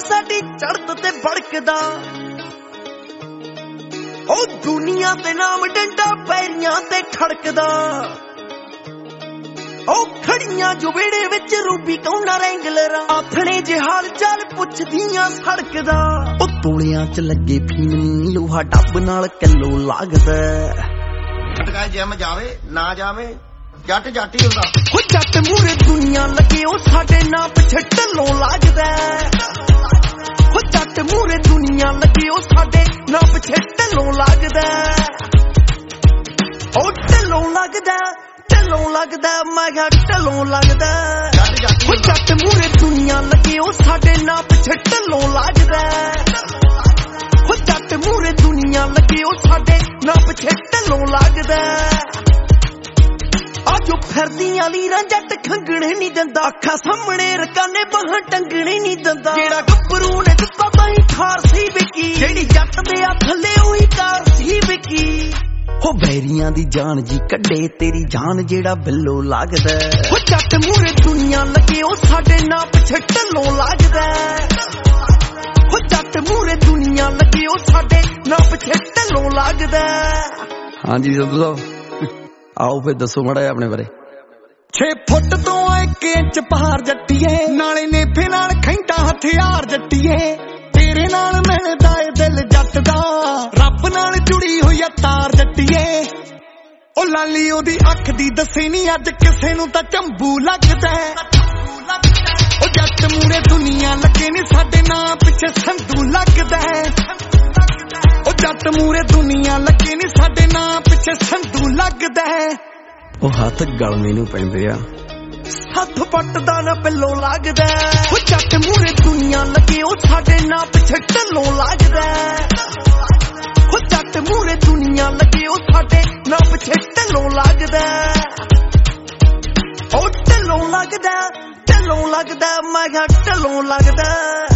साडी चढ़त ते भड़कदा ओ दुनिया ते नाम डंडा पैरियां ते खड़कदा ओ खड़ियां जो वेड़े विच रूबी कौना रैंगलरा आथणे जे हाल चाल पुछदियां सड़कदा ओ तोलियां च लगे फीमनी लोहा डब नाल किलो लागदा टकाए जिम जावे ना जावे जट जट ही हुंदा ओ जट मूरे दुनिया लगे ओ साडे नां पिछे ढल्लों लगदा ओ जट मूरे दुनिया लगे ओ साडे नां पिछे ढल्लों लगदा ओ ढल्लों लगदा मैं कहा ढल्लों लगदा ओ जट मूरे दुनिया लगे ओ साडे नां पिछे ढल्लों लगदा ओ जट मूरे दुनिया लगे ओ साडे नां पिछे ढल्लों लगदा जो फिरदियां लीरां जट खंगणे नहीं दिंदा अखां सामणे रकाने बाहां टंगणे नहीं दिंदा जेड़ा गब्बरू ने दित्ता ताईं खार सी विकी जेड़ी जट दे आ थल्ले ओही कार सी विकी हो बैरियां दी जान जी कड्डे तेरी जान जेड़ा बिल्लो लगदा हो जट मूरे दुनिया लगे ओ साडे नां पिछे ढल्लों लगदा हो जट मूरे दुनिया लगे ओ साडे नां पिछे ढल्लों लगदा हां जी संधू साहब आओ फिर दसो माड़ा अपने बारे 6 फुट तो 1 इंच पहाड़ जट्टीए नाले नेफे नाल खैंटा हथियार जट्टीए तेरे नाल मिलदा ए दिल जट दा रब नाल जुड़ी हुई है तार जट्टीए ओ लाली ओदी अख दी दसे नी अज किसे नूं तां चंबू लगदा ओ जट मूरे दुनिया लगे नी साडे नां पिछे संधू लगदा ओ जट मूरे दुनिया लगे नी साडे नां पिछे संधू लगदा ओ हाथ गल मैनू पैंदे आ हथ पटदा ना पिल्लो लगदा ओ जट मूरे दुनिया लगे ओ साडे नां पिछे ढल्लों लगदा ओ जट मूरे दुनिया लगे ओ साडे नां पिछे ढल्लों लगदा ओ ढल्लों लगदा मैं कहा ढल्लों लगदा